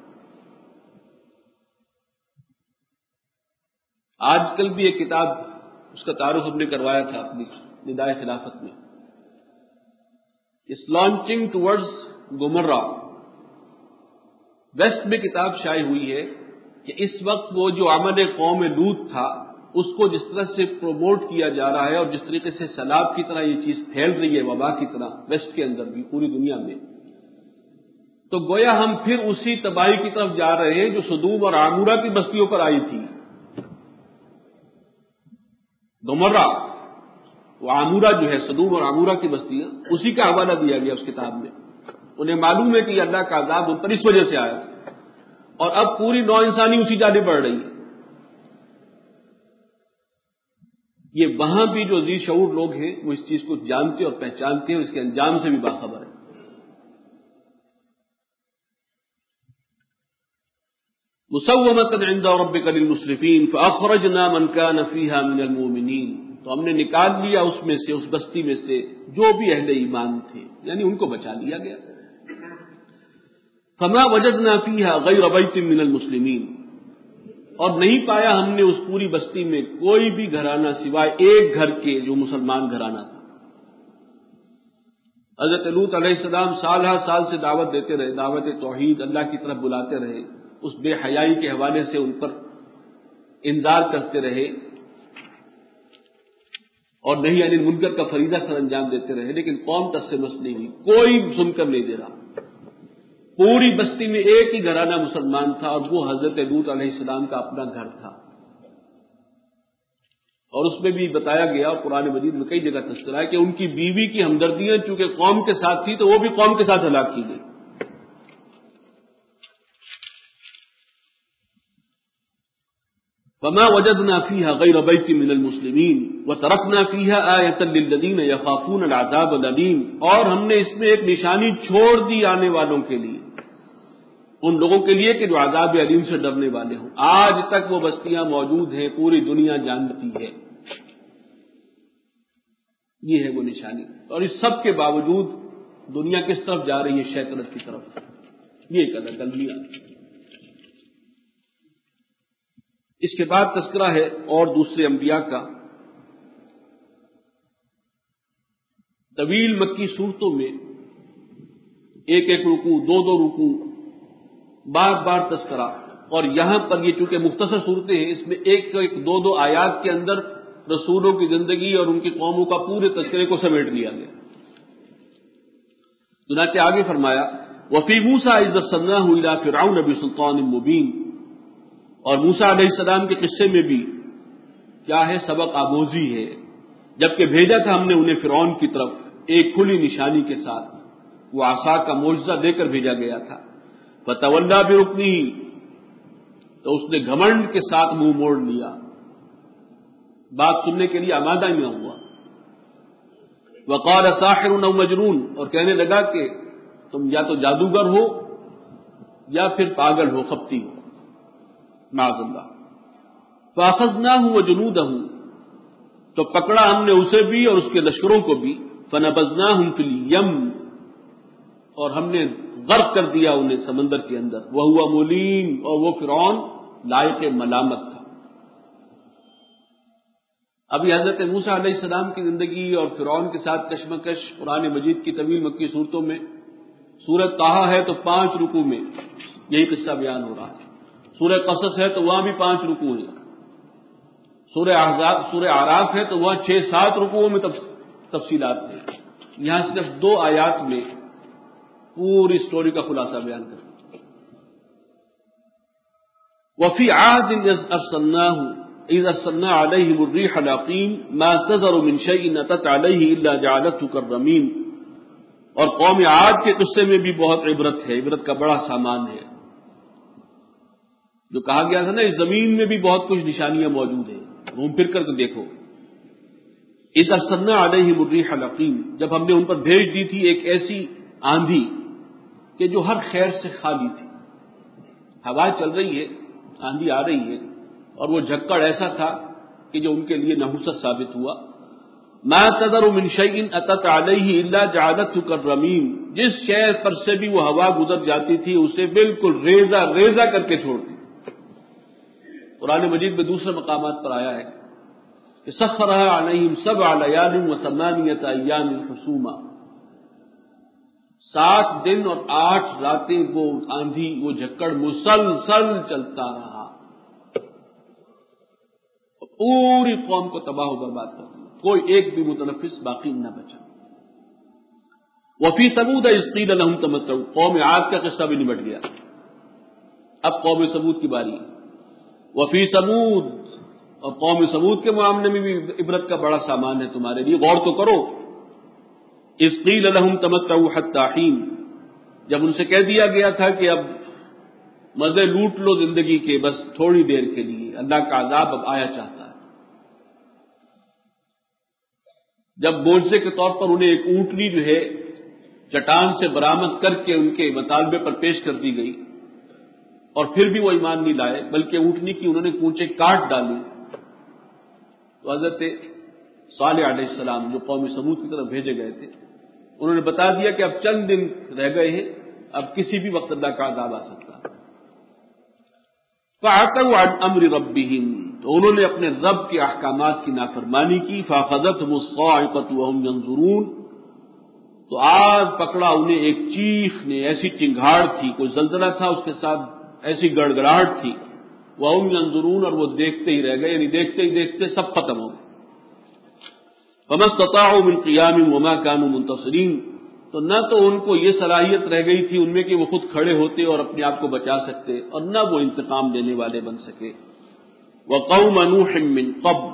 Speaker 2: آج کل بھی ایک کتاب، اس کا تعارف ہم نے کروایا تھا اپنی ندائے خلافت میں، اس لانچنگ ٹورڈز گمرہ، ویسٹ میں کتاب شائع ہوئی ہے کہ اس وقت وہ جو عمل قوم لوط تھا اس کو جس طرح سے پروموٹ کیا جا رہا ہے اور جس طریقے سے سیلاب کی طرح یہ چیز پھیل رہی ہے، وبا کی طرح ویسٹ کے اندر بھی، پوری دنیا میں، تو گویا ہم پھر اسی تباہی کی طرف جا رہے ہیں جو سدوم اور عمورہ کی بستیوں پر آئی تھی. گمرہ، وہ عمورہ جو ہے، سدوم اور عمورہ کی بستیاں، اسی کا حوالہ دیا گیا اس کتاب میں. انہیں معلوم ہے کہ اللہ کا عذاب ان پر اس وجہ سے آیا تھا، اور اب پوری نو انسانی اسی جانب بڑھ رہی ہے. یہ وہاں بھی جو ذی شعور لوگ ہیں وہ اس چیز کو جانتے اور پہچانتے ہیں، اس کے انجام سے بھی باخبر ہے. مسومۃ عند ربک للمسرفین فاخرجنا من كان فيها من المؤمنین، تو ہم نے نکال لیا اس میں سے، اس بستی میں سے جو بھی اہل ایمان تھے، یعنی ان کو بچا لیا گیا۔ فما وجدنا فيها غير بيت من المسلمین، اور نہیں پایا ہم نے اس پوری بستی میں کوئی بھی گھرانہ سوائے ایک گھر کے جو مسلمان گھرانہ تھا۔ حضرت لوط علیہ السلام سال ہر سال سے دعوت دیتے رہے، دعوت توحید اللہ کی طرف بلاتے رہے، اس بے حیائی کے حوالے سے ان پر انذار کرتے رہے اور نہی عن المنکر کا فریضہ سر انجام دیتے رہے، لیکن قوم تسمس نہیں ہوئی، کوئی سن کر نہیں دے رہا۔ پوری بستی میں ایک ہی گھرانہ مسلمان تھا اور وہ حضرت لوط علیہ السلام کا اپنا گھر تھا، اور اس میں بھی بتایا گیا، قرآن مجید میں کئی جگہ تذکرہ ہے کہ ان کی بیوی کی ہمدردیاں چونکہ قوم کے ساتھ تھی تو وہ بھی قوم کے ساتھ ہلاک کی گئی۔ فما وجدنا فيها غير بيت من المسلمين وتركنا فيها آية للذين يخافون العذاب الأليم، اور ہم نے اس میں ایک نشانی چھوڑ دی آنے والوں کے لیے، ان لوگوں کے لیے کہ جو عذاب علیم سے ڈرنے والے ہوں۔ آج تک وہ بستیاں موجود ہیں، پوری دنیا جانتی ہے، یہ ہے وہ نشانی۔ اور اس سب کے باوجود دنیا کس طرف جا رہی ہے؟ شیطنت کی طرف، یہ ایک الگ المیہ۔ اس کے بعد تذکرہ ہے اور دوسرے انبیاء کا، طویل مکی صورتوں میں ایک ایک رکوع، دو دو رکوع، بار بار تذکرہ، اور یہاں پر یہ چونکہ مختصر صورتیں ہیں، اس میں ایک ایک دو دو آیات کے اندر رسولوں کی زندگی اور ان کی قوموں کا پورے تذکرے کو سمیٹ لیا گیا۔ چنانچہ آگے فرمایا وفی موسیٰ اذ ارسلناہ الی فرعون بسلطان مبین، اور موسیٰ علیہ السلام کے قصے میں بھی کیا ہے؟ سبق آموزی ہے، جبکہ بھیجا تھا ہم نے انہیں فرعون کی طرف ایک کھلی نشانی کے ساتھ، وہ عصا کا معجزہ دے کر بھیجا گیا تھا۔ فتولی برکنہ، تو اس نے گھمنڈ کے ساتھ منہ موڑ لیا، بات سننے کے لیے آمادہ ہی نہ ہوا۔ وقال ساحر او مجنون، اور کہنے لگا کہ تم یا تو جادوگر ہو یا پھر پاگل ہو، خپتی ہو، معاذ اللہ۔ فاخذناہ وجنودہ، تو پکڑا ہم نے اسے بھی اور اس کے لشکروں کو بھی، فنبذناہم فی الیم، اور ہم نے غرق کر دیا انہیں سمندر کے اندر، وہو ملیم، اور وہ فرعون لائق ملامت تھا۔ ابھی حضرت موسیٰ علیہ السلام کی زندگی اور فرعون کے ساتھ کشمکش قرآن مجید کی طویل مکی صورتوں میں، سورۃ طٰہٰ ہے تو 5 رکوع میں یہی قصہ بیان ہو رہا ہے، سورہ قصص ہے تو وہاں بھی 5 رکوع ہیں، سورہ اعراف ہے تو وہاں 6-7 رکوعوں میں تفصیلات ہیں، یہاں صرف 2 آیات میں پوری سٹوری کا خلاصہ بیان کریں۔ وفی عاد اذ ارسلنا علیہم الریح العقیم ما تذر من شیء اتت علیہ الا جعلته كالرمیم، اور قوم عاد کے قصے میں بھی بہت عبرت ہے، عبرت کا بڑا سامان ہے۔ جو کہا گیا تھا نا اس زمین میں بھی بہت کچھ نشانیاں موجود ہیں، گھوم پھر کر کے دیکھو۔ اذ ارسلنا علیہم الریح العقیم، جب ہم نے ان پر بھیج دی تھی ایک ایسی آندھی کہ جو ہر خیر سے خالی تھی، ہوا چل رہی ہے، آندھی آ رہی ہے، اور وہ جھکڑ ایسا تھا کہ جو ان کے لیے نحوست ثابت ہوا۔ ما تذر من شیء اتت علیہ الا جعلته كالرمیم، جس شے پر سے بھی وہ ہوا گزر جاتی تھی اسے بالکل ریزہ ریزہ کر کے چھوڑتی۔ قرآن مجید میں دوسرے مقامات پر آیا ہے کہ سخرها علیہم 7 لیال و8 ایام حسوما، 7 دن اور 8 راتیں وہ آندھی، وہ جھکڑ مسلسل چلتا رہا، پوری قوم کو تباہ و برباد کر دیا، کوئی ایک بھی متنفس باقی نہ بچا۔ وفی ثمود اذ قیل لهم تمتعوا، قوم عاد کا قصہ بھی نمٹ گیا، اب قوم ثمود کی باری ہے۔ وفی ثمود، اور قوم ثمود کے معاملے میں بھی عبرت کا بڑا سامان ہے تمہارے لیے، غور تو کرو۔ اذ قیل لهم تمتعوا حتی حین، جب ان سے کہہ دیا گیا تھا کہ اب مزے لوٹ لو زندگی کے، بس تھوڑی دیر کے لیے، اللہ کا عذاب اب آیا چاہتا ہے۔ جب معجزے کے طور پر انہیں ایک اونٹنی جو ہے چٹان سے برآمد کر کے ان کے مطالبے پر پیش کر دی گئی، اور پھر بھی وہ ایمان نہیں لائے، بلکہ اونٹنی کی انہوں نے کونچیں کاٹ ڈالی، تو حضرت صالح علیہ السلام جو قوم سمود کی طرف بھیجے گئے تھے، انہوں نے بتا دیا کہ اب چند دن رہ گئے ہیں، اب کسی بھی وقت اللہ کا عذاب آ سکتا ہے۔ فَعَتَوْا عَنْ أَمْرِ رَبِّهِمْ، تو انہوں نے اپنے رب کے احکامات کی نافرمانی کی، فَأَخَذَتْهُمُ الصَّاعِقَةُ وَهُمْ يَنظُرُونَ، تو آج پکڑا انہیں ایک چیخ نے، ایسی چنگھاڑ تھی، کوئی زلزلہ تھا اس کے ساتھ ایسی گڑگڑاہٹ تھی، وَهُمْ يَنظُرُونَ، اور وہ دیکھتے ہی رہ گئے، یعنی دیکھتے ہی دیکھتے سب ختم ہو گئے۔ فَمَا اسْتَطَاعُوا مِنْ قِيَامٍ وَمَا كَانُوا مُنتَصِرِينَ، تو نہ تو ان کو یہ صلاحیت رہ گئی تھی ان میں کہ وہ خود کھڑے ہوتے اور اپنے آپ کو بچا سکتے، اور نہ وہ انتقام لینے والے بن سکے۔ وَقَوْمَ نُوحٍ مِّن قَبْلُ،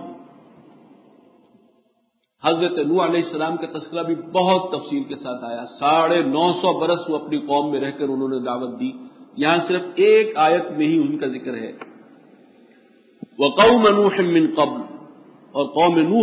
Speaker 2: حضرت نوح علیہ السلام کا تذکرہ بھی بہت تفصیل کے ساتھ آیا، 950 برس وہ اپنی قوم میں رہ کر انہوں نے دعوت دی، یہاں صرف ایک آیت میں ہی ان کا ذکر ہے۔ وَقَوْمَ نُوحٍ مِّن قَبْلُ، اور قوم نوح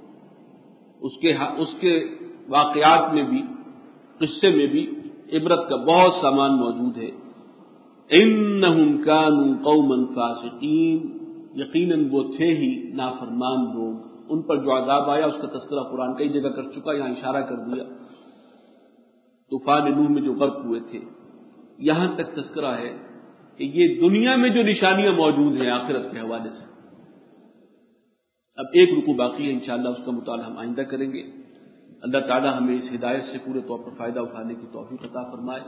Speaker 2: اس کے واقعات میں بھی، قصے میں بھی عبرت کا بہت سامان موجود ہے۔ انہم کانوا قوما فاسقین، یقیناً وہ تھے ہی نافرمان لوگ، ان پر جو عذاب آیا اس کا تذکرہ قرآن کئی جگہ کر چکا، یہاں اشارہ کر دیا۔ طوفان نوح میں جو غرق ہوئے تھے، یہاں تک تذکرہ ہے کہ یہ دنیا میں جو نشانیاں موجود ہیں آخرت کے حوالے سے۔ اب ایک رکوع باقی ہے، انشاءاللہ اس کا مطالعہ ہم آئندہ کریں گے۔ اللہ تعالی ہمیں اس ہدایت سے پورے طور پر فائدہ اٹھانے کی توفیق عطا فرمائے۔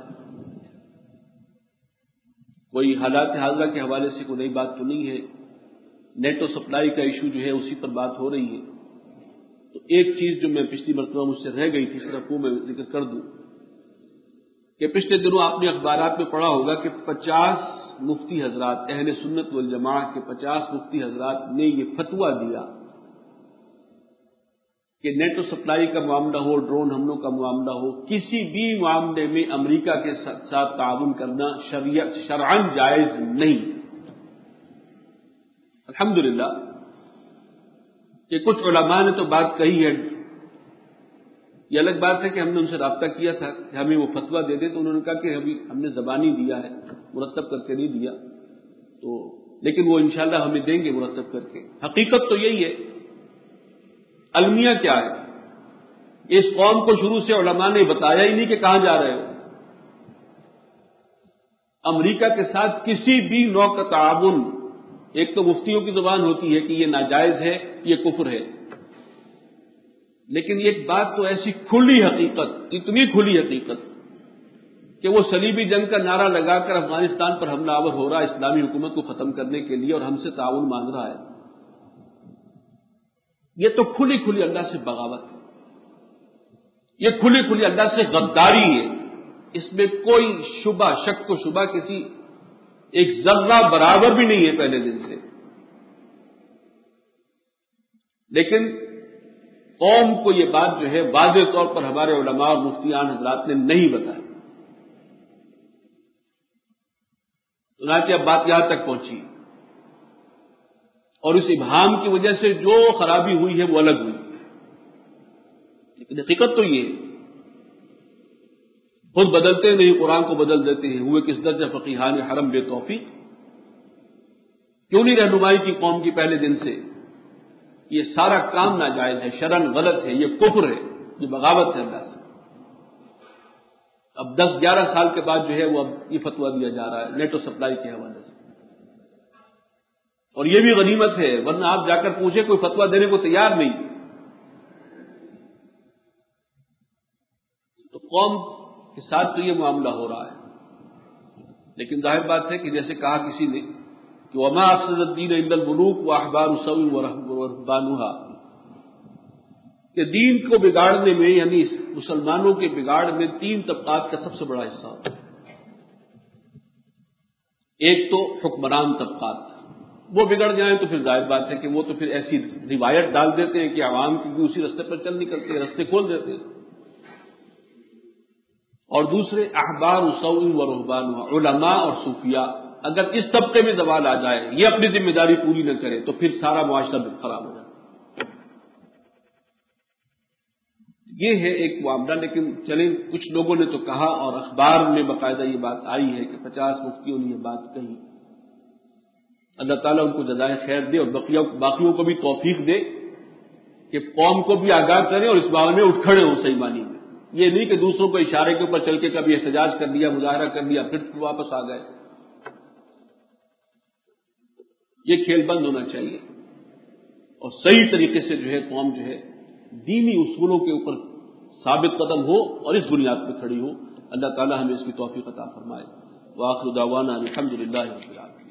Speaker 2: کوئی حالات حاضرہ کے حوالے سے کوئی نئی بات تو نہیں ہے، نیٹ و سپلائی کا ایشو جو ہے اسی پر بات ہو رہی ہے۔ تو ایک چیز جو میں پچھلی مرتبہ مجھ سے رہ گئی تھی، صرف وہ میں ذکر کر دوں کہ پچھلے دنوں آپ نے اخبارات میں پڑھا ہوگا کہ 50 مفتی حضرات، اہل سنت والجماعت کے 50 مفتی حضرات نے یہ فتویٰ دیا کہ نیٹ و سپلائی کا معاملہ ہو، ڈرون حملوں کا معاملہ ہو، کسی بھی معاملے میں امریکہ کے ساتھ تعاون کرنا شرعاً جائز نہیں۔ الحمدللہ کہ کچھ علماء نے تو بات کہی ہے، یہ الگ بات ہے کہ ہم نے ان سے رابطہ کیا تھا کہ ہمیں وہ فتویٰ دے دیں، تو انہوں نے کہا کہ ابھی ہم نے زبانی دیا ہے، مرتب کر کے نہیں دیا، تو لیکن وہ انشاءاللہ ہمیں دیں گے مرتب کر کے۔ حقیقت تو یہی ہے، المیہ کیا ہے، اس قوم کو شروع سے علماء نے بتایا ہی نہیں کہ کہاں جا رہے ہو۔ امریکہ کے ساتھ کسی بھی نوع کا تعاون، ایک تو مفتیوں کی زبان ہوتی ہے کہ یہ ناجائز ہے، یہ کفر ہے، لیکن ایک بات تو ایسی کھلی حقیقت، اتنی کھلی حقیقت کہ وہ صلیبی جنگ کا نعرہ لگا کر افغانستان پر حملہ آور ہو رہا ہے اسلامی حکومت کو ختم کرنے کے لیے، اور ہم سے تعاون مانگ رہا ہے۔ یہ تو کھلی کھلی اللہ سے بغاوت ہے، یہ کھلی کھلی اللہ سے غداری ہے، اس میں کوئی شبہ، شک و شبہ کسی ایک ذرہ برابر بھی نہیں ہے پہلے دن سے۔ لیکن قوم کو یہ بات جو ہے واضح طور پر ہمارے علماء اور مفتیان حضرات نے نہیں بتائی، چنانچہ اب بات یہاں تک پہنچی، اور اس ابہام کی وجہ سے جو خرابی ہوئی ہے وہ الگ ہوئی، لیکن حقیقت تو یہ ہے، خود بدلتے نہیں قرآن کو بدل دیتے ہیں، ہوئے کس درجہ فقیہان حرم بے توفیق، کیوں نہیں رہنمائی کی قوم کی پہلے دن سے؟ یہ سارا کام ناجائز ہے، شرعاً غلط ہے، یہ کفر ہے، یہ بغاوت ہے اللہ سے۔ اب 10-11 سال کے بعد جو ہے وہ اب یہ فتویٰ دیا جا رہا ہے نیٹ و سپلائی کے حوالے سے، اور یہ بھی غنیمت ہے، ورنہ آپ جا کر پوچھیں کوئی فتویٰ دینے کو تیار نہیں۔ تو قوم کے ساتھ تو یہ معاملہ ہو رہا ہے، لیکن ظاہر بات ہے کہ جیسے کہا کسی نے کہ وما افسد الدین الا الملوک واحبار سوء ورهبانها، کہ دین کو بگاڑنے میں، یعنی مسلمانوں کے بگاڑ میں 3 طبقات کا سب سے بڑا حصہ ہوتا ہے۔ ایک تو حکمران طبقات، وہ بگڑ جائیں تو پھر ظاہر بات ہے کہ وہ تو پھر ایسی روایت ڈال دیتے ہیں کہ عوام کی اسی رستے پر چل نکلتے ہیں، رستے کھول دیتے ہیں۔ اور دوسرے احبار سوء و رہبان، علماء اور صوفیاء، اگر اس طبقے میں زوال آ جائے، یہ اپنی ذمہ داری پوری نہ کرے تو پھر سارا معاشرہ خراب ہو جائے۔ یہ ہے ایک معاملہ. لیکن چلیں کچھ لوگوں نے تو کہا اور اخبار میں باقاعدہ یہ بات آئی ہے کہ 50 مفتیوں نے یہ بات کہی. اللہ تعالیٰ ان کو جزائے خیر دے اور باقیوں کو بھی توفیق دے کہ قوم کو بھی آگاہ کریں اور اس بارے میں اٹھ کھڑے ہوں صحیح معنی میں. یہ نہیں کہ دوسروں کو اشارے کے اوپر چل کے کبھی احتجاج کر لیا, مظاہرہ کر لیا, پھر واپس آ گئے. یہ کھیل بند ہونا چاہیے اور صحیح طریقے سے جو ہے قوم جو ہے دینی اصولوں کے اوپر ثابت قدم ہو اور اس بنیاد پہ کھڑی ہو. اللہ تعالی ہمیں اس کی توفیق عطا فرمائے. وآخر دعوانا الحمد للہ رب العالمین.